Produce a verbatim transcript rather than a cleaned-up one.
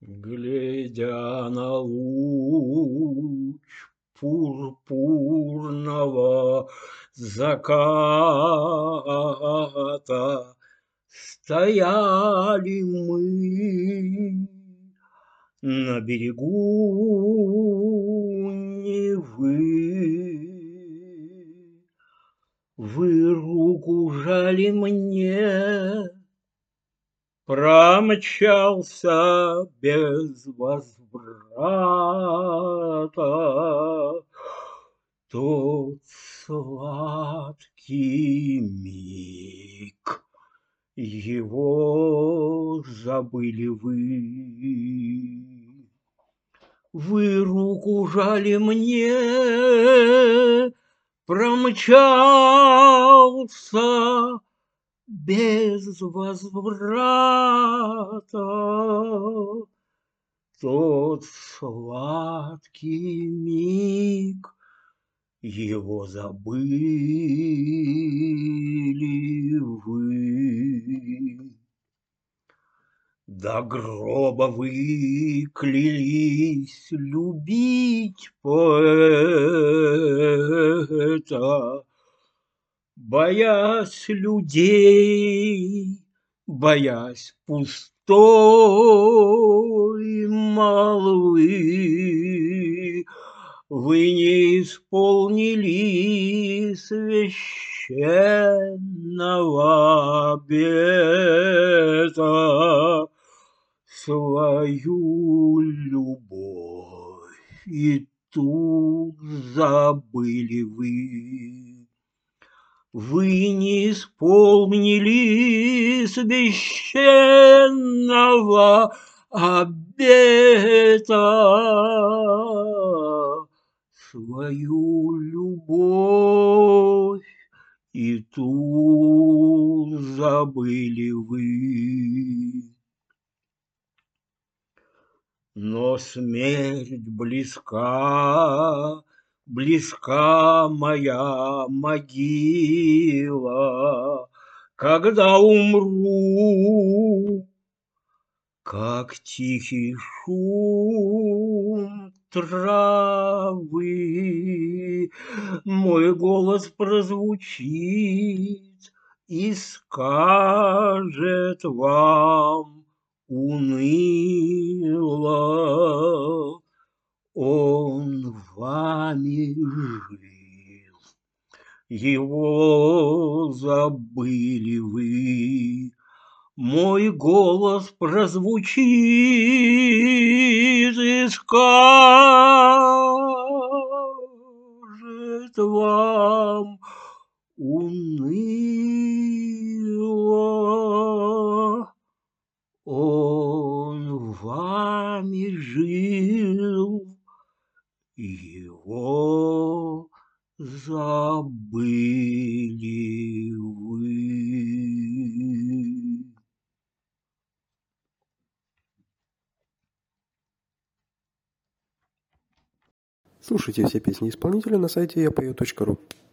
Глядя на луч пурпурного заката, стояли мы на берегу Невы. Вы руку жали мне, промчался без возврата тот сладкий миг. Его забыли вы. Вы руку жали мне, промчался без возврата тот сладкий миг. Его забыли вы. До гроба вы клялись любить поэта, боясь людей, боясь пустой молвы. Вы не исполнили священного обета, свою любовь и тут забыли вы. Вы не исполнили священного обета, свою любовь и ту забыли вы. Но смерть близка, близка моя могила, когда умру, как тихий шум травы, мой голос прозвучит и скажет вам уныло: он вами жил, его забыли вы. Мой голос прозвучит и скажет вам уныло: он вами жил, его забыли вы. Слушайте все песни исполнителя на сайте я пою точка ру.